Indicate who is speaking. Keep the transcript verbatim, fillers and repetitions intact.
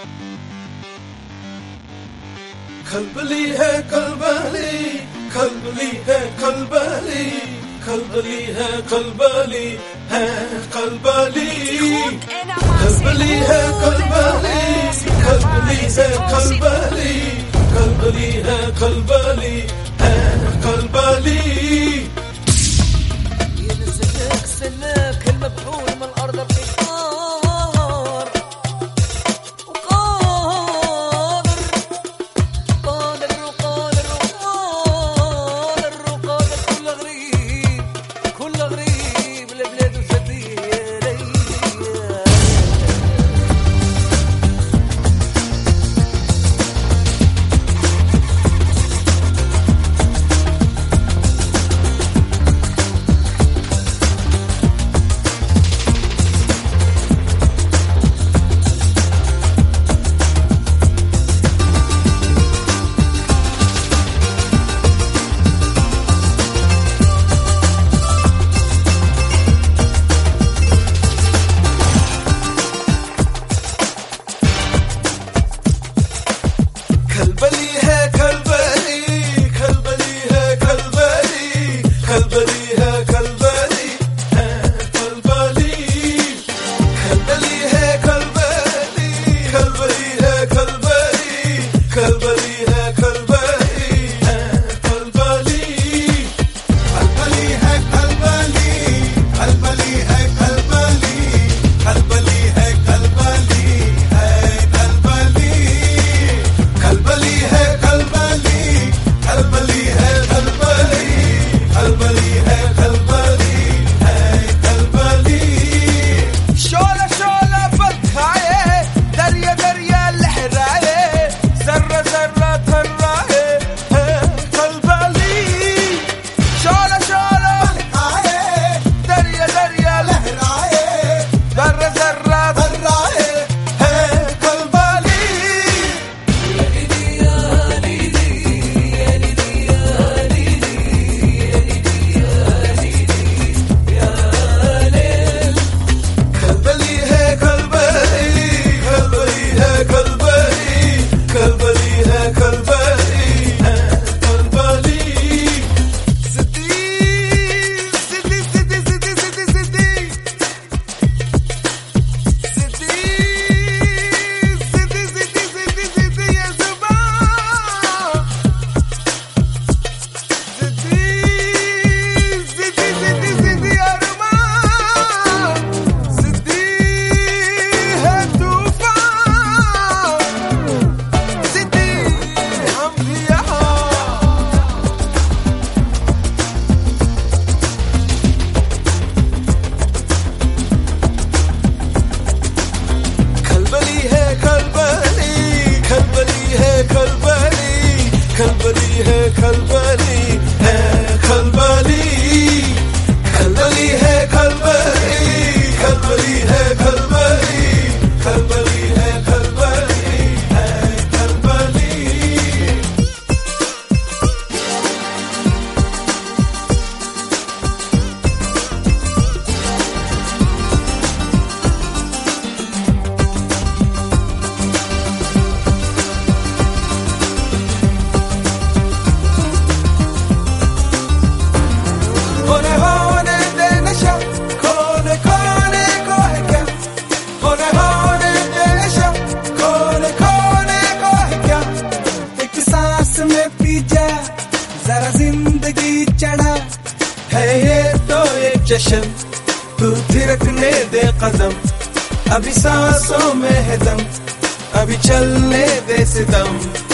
Speaker 1: खलबली है खलबली, खलबली है खलबली, खलबली है खलबली है खलबली, खलबली है खलबली, खलबली है खलबली, खलबली है खलबली है खलबली.
Speaker 2: ينزلك سناك المبحور من الأرض القطار وقادر قادر وقادر وقادر وقادر كل غريب كل غريب البلاد وسديه ليا.
Speaker 1: खलबली है खलबली, खलबली है खलबली, खलबली है खलबली है खलबली, खलबली है खलबली, खलबली है खलबली, खलबली है खलबली है खलबली, खलबली है खलबली, खलबली है खलबली, खलबली है खलबली है खलबली, खलबली है खलबली, खलबली है खलबली, खलबली है खलबली है खलबली.
Speaker 3: शोला शोला बरखाए दरिया दरिया लहराए जर्रा जर्रा थर्राए है खलबली. शोला शोला बरखाए दरिया दरिया लहराए जर्रा जर्रा थर्राए है खलबली.
Speaker 1: खलबली है खलबली, खलबली है खलबली, खलबली है खलबली है खलबली.
Speaker 3: सिद्धि सिद्धि सिद्धि सिद्धि सिद्धि सिद्धि सिद्धि सिद्धि सिद्धि सिद्धि सिद्धि ये जुबान सिद्धि सिद्धि सिद्धि सिद्धि अरमान सिद्धि है तूफान सिद्धि हम भी यहाँ.
Speaker 1: खलबली है खलबली, खलबली है खलबली, खलबली है खलबली है खलबली, खलबली है खलबली, खलबली है खलबली, खलबली है खलबली है खलबली.
Speaker 3: होने होने दे नशा कोने कोने को है क्या. होने होने दे नशा कोने कोने को है क्या. एक सांस में पी जा जरा जिंदगी चढ़ा है ये तो एक जश्न. तू थिरकने दे कदम अभी सांसों में है दम अभी चलने दे सितम.